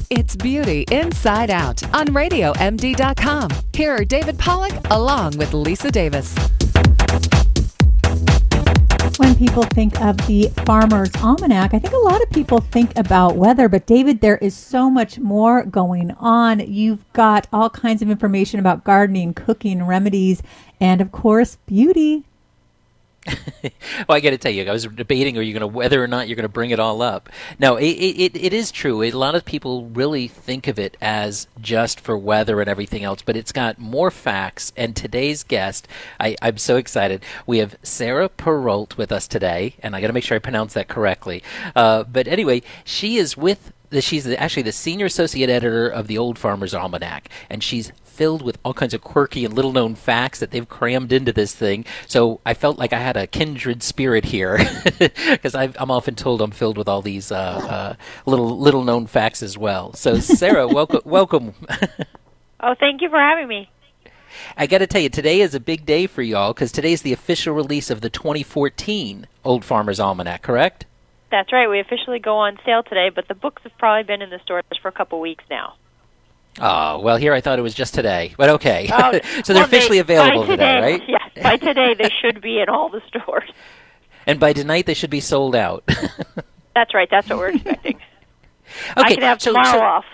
It's Beauty Inside Out on RadioMD.com. Here are David Pollack along with Lisa Davis. When people think of the Farmer's Almanac, I think a lot of people think about weather, but David, there is so much more going on. You've got all kinds of information about gardening, cooking, remedies, and of course, beauty. Well, I got to tell you, I was debating whether or not you're going to bring it all up. No, it is true. A lot of people really think of it as just for weather and everything else, but it's got more facts. And today's guest, I'm so excited. We have Sarah Perrault with us today, and I got to make sure I pronounce that correctly. But anyway, she is she's actually the senior associate editor of the Old Farmer's Almanac, and she's filled with all kinds of quirky and little-known facts that they've crammed into this thing. So I felt like I had a kindred spirit here, because I'm often told I'm filled with all these little-known facts as well. So Sarah, welcome. Oh, thank you for having me. I got to tell you, today is a big day for y'all, because today is the official release of the 2014 Old Farmer's Almanac, correct? That's right. We officially go on sale today, but the books have probably been in the stores for a couple weeks now. Oh, well, here I thought it was just today, but okay. Oh, so they're officially available today, right? Yes, by today they should be in all the stores. And by tonight they should be sold out. That's right. That's what we're expecting. Okay, I can have tomorrow off.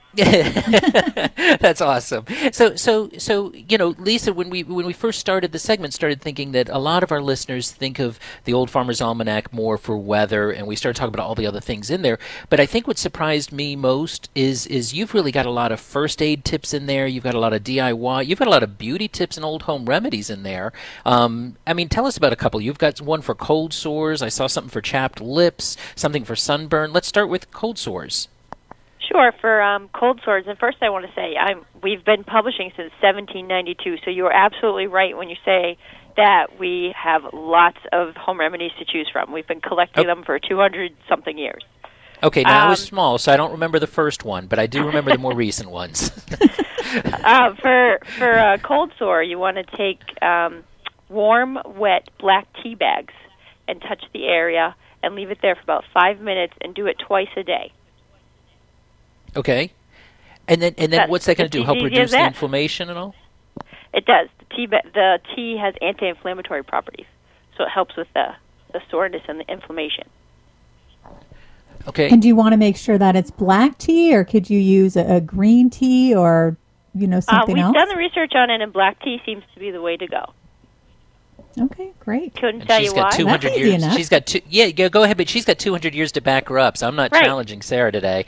That's awesome. So Lisa, when we first started the segment, started thinking that a lot of our listeners think of the Old Farmer's Almanac more for weather, and we started talking about all the other things in there. But I think what surprised me most is you've really got a lot of first aid tips in there. You've got a lot of DIY. You've got a lot of beauty tips and old home remedies in there. Tell us about a couple. You've got one for cold sores. I saw something for chapped lips, something for sunburn. Let's start with cold sores. Sure, for cold sores. And first I want to say we've been publishing since 1792, so you are absolutely right when you say that we have lots of home remedies to choose from. We've been collecting them for 200-something years. Okay, now I was small, so I don't remember the first one, but I do remember the more recent ones. For a cold sore, you want to take warm, wet black tea bags and touch the area and leave it there for about 5 minutes and do it twice a day. Okay, and then what's that going to do? Help reduce the inflammation and all? It does. The tea has anti-inflammatory properties, so it helps with the soreness and the inflammation. Okay. And do you want to make sure that it's black tea, or could you use a green tea, or something else? We've done the research on it, and black tea seems to be the way to go. Okay, great. Couldn't tell you why. She's got 200 years. Enough. She's got go ahead, but she's got 200 years to back her up, so I'm not challenging Sarah today.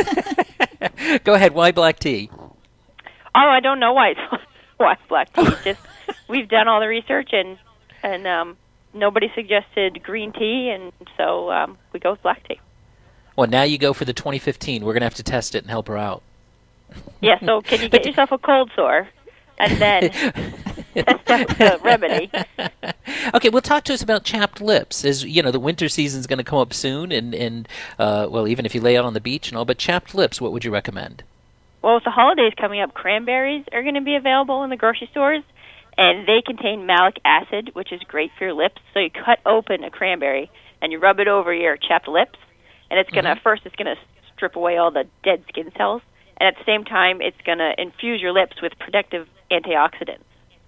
Go ahead. Why black tea? Oh, I don't know why black tea. It's just we've done all the research and nobody suggested green tea, and so we go with black tea. Well, now you go for the 2015. We're going to have to test it and help her out. Yeah. So can you get yourself a cold sore, and then test out the remedy? Okay, well, talk to us about chapped lips. As you know, the winter season's going to come up soon, and even if you lay out on the beach and all, but chapped lips, what would you recommend? Well, with the holidays coming up, cranberries are going to be available in the grocery stores, and they contain malic acid, which is great for your lips. So you cut open a cranberry and you rub it over your chapped lips, and it's going to first it's going to strip away all the dead skin cells, and at the same time, it's going to infuse your lips with protective antioxidants.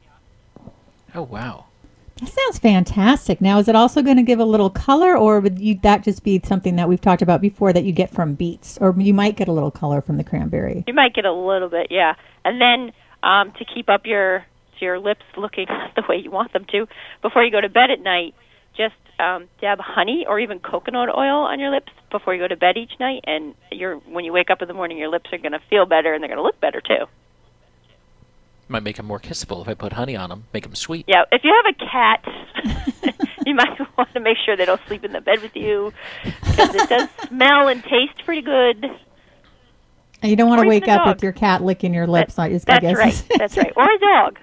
Oh, wow. That sounds fantastic. Now, is it also going to give a little color, or would that just be something that we've talked about before that you get from beets? Or you might get a little color from the cranberry. You might get a little bit, yeah. And then to keep up your lips looking the way you want them to, before you go to bed at night, just dab honey or even coconut oil on your lips before you go to bed each night. And when you wake up in the morning, your lips are going to feel better and they're going to look better, too. Might make them more kissable if I put honey on them. Make them sweet. Yeah, if you have a cat, you might want to make sure they don't sleep in the bed with you, because it does smell and taste pretty good. And you don't want to wake up with your cat licking your lips. That's right. That's right. Or a dog.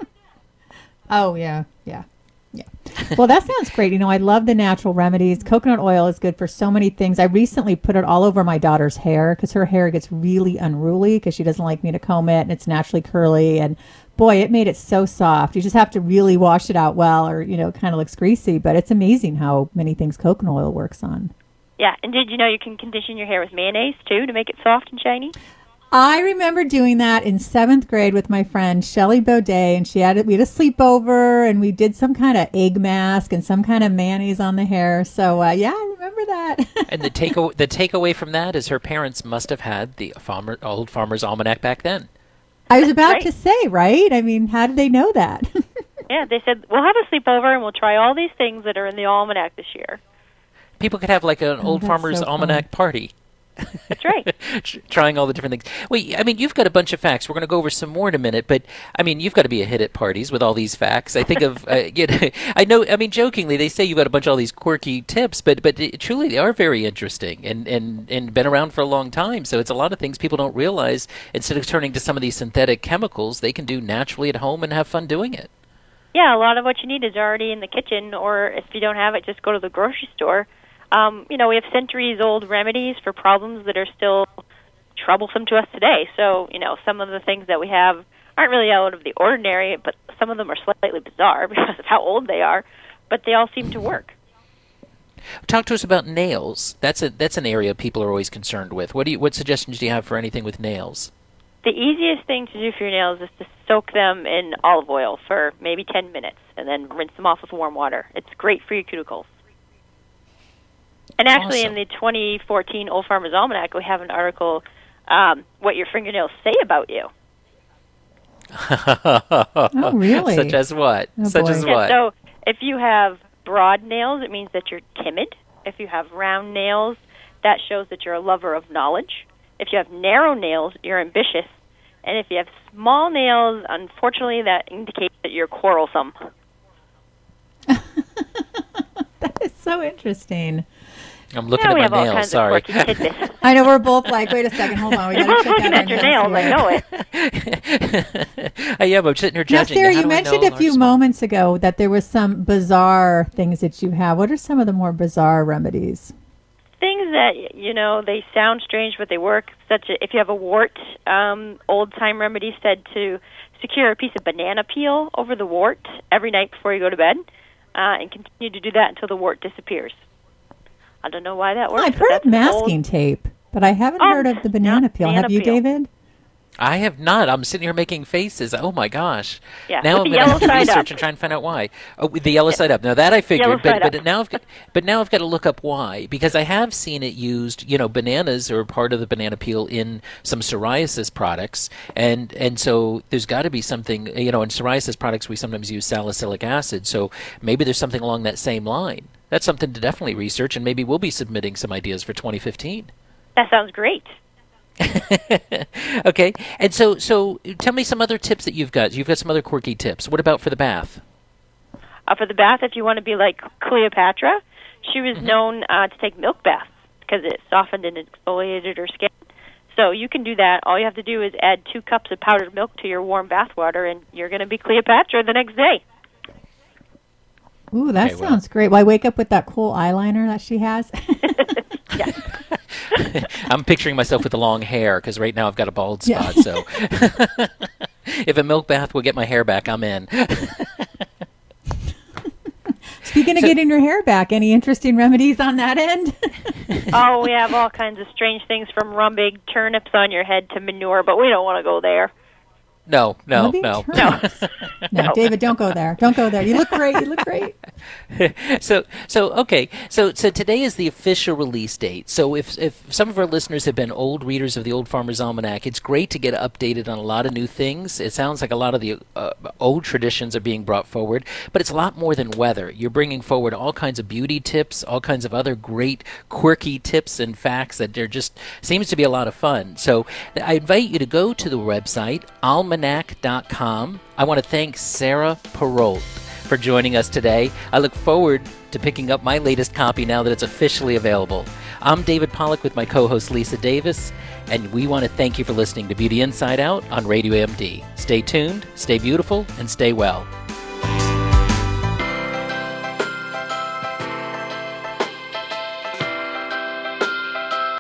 Oh, yeah. Well, that sounds great. I love the natural remedies. Coconut oil is good for so many things. I recently put it all over my daughter's hair because her hair gets really unruly because she doesn't like me to comb it, and it's naturally curly. And boy, it made it so soft. You just have to really wash it out well, or, it kind of looks greasy. But it's amazing how many things coconut oil works on. Yeah, and did you know you can condition your hair with mayonnaise, too, to make it soft and shiny? I remember doing that in 7th grade with my friend Shelley Baudet, and we had a sleepover, and we did some kind of egg mask and some kind of mayonnaise on the hair. So yeah, I remember that. And the takeaway from that is her parents must have had the Old Farmer's Almanac back then. I was about right. to say, right? I mean, how did they know that? Yeah, they said, we'll have a sleepover and we'll try all these things that are in the almanac this year. People could have like an Old that's Farmer's so Almanac party. That's right. Trying all the different things. Well, I mean, you've got a bunch of facts. We're going to go over some more in a minute, but I mean, you've got to be a hit at parties with all these facts. I think of, I know. I mean, jokingly, they say you've got a bunch of all these quirky tips, but truly, they are very interesting and been around for a long time. So it's a lot of things people don't realize. Instead of turning to some of these synthetic chemicals, they can do naturally at home and have fun doing it. Yeah, a lot of what you need is already in the kitchen, or if you don't have it, just go to the grocery store. We have centuries-old remedies for problems that are still troublesome to us today. So, some of the things that we have aren't really out of the ordinary, but some of them are slightly bizarre because of how old they are, but they all seem to work. Talk to us about nails. That's an area people are always concerned with. What suggestions do you have for anything with nails? The easiest thing to do for your nails is to soak them in olive oil for maybe 10 minutes and then rinse them off with warm water. It's great for your cuticles. And actually, Awesome. in the 2014 Old Farmer's Almanac, we have an article, what your fingernails say about you. Oh, really? Such as what? Oh, Such boy. as Yeah, what? so if you have broad nails, it means that you're timid. If you have round nails, that shows that you're a lover of knowledge. If you have narrow nails, you're ambitious. And if you have small nails, unfortunately, that indicates that you're quarrelsome. That is so interesting. I'm looking Yeah, we at have my all nails. kinds Sorry. of quirky tidbits. I know we're both like, wait a second, hold on. We You're gotta both check looking out at your our nails. I here. know it. I am. I'm sitting here Now, judging. Sarah, How you do I mentioned know a few large, small? moments ago that there was some bizarre things that you have. What are some of the more bizarre remedies? Things that, they sound strange, but they work. Such if you have a wart, old-time remedy said to secure a piece of banana peel over the wart every night before you go to bed, and continue to do that until the wart disappears. I don't know why that works. I've but heard that's of masking tape, but I haven't heard of the banana peel. banana Have you, peel. David? I have not. I'm sitting here making faces. Oh my gosh! Yeah, Now with I'm the going to have to yellow side research up. and try and find out why. Oh, with the yellow side up. Now that I figured, Yellow side but up. now I've got to look up why, because I have seen it used. Bananas are part of the banana peel in some psoriasis products, and so there's got to be something. In psoriasis products we sometimes use salicylic acid, so maybe there's something along that same line. That's something to definitely research, and maybe we'll be submitting some ideas for 2015. That sounds great. Okay, and so tell me some other tips that you've got. You've got some other quirky tips. What about for the bath? For the bath, if you want to be like Cleopatra, she was known to take milk baths because it softened and exfoliated her skin. So you can do that. All you have to do is add 2 cups of powdered milk to your warm bath water, and you're going to be Cleopatra the next day. Ooh, that Okay, well. sounds great. Well, I wake up with that cool eyeliner that she has. Yeah. I'm picturing myself with the long hair because right now I've got a bald Yeah. spot. So if a milk bath will get my hair back, I'm in. Speaking of So- getting your hair back, any interesting remedies on that end? Oh, we have all kinds of strange things from rubbing turnips on your head to manure, but we don't want to go there. No. Rubbing turnips. No, David, don't go there. Don't go there. You look great. You look great. So today is the official release date. So if some of our listeners have been old readers of the Old Farmer's Almanac, it's great to get updated on a lot of new things. It sounds like a lot of the old traditions are being brought forward, but it's a lot more than weather. You're bringing forward all kinds of beauty tips, all kinds of other great quirky tips and facts that there just seems to be a lot of fun. So I invite you to go to the website, almanac.com. I want to thank Sarah Perrault for joining us today. I look forward to picking up my latest copy now that it's officially available. I'm David Pollack with my co-host Lisa Davis, and we want to thank you for listening to Beauty Inside Out on Radio MD. Stay tuned, stay beautiful, and stay well.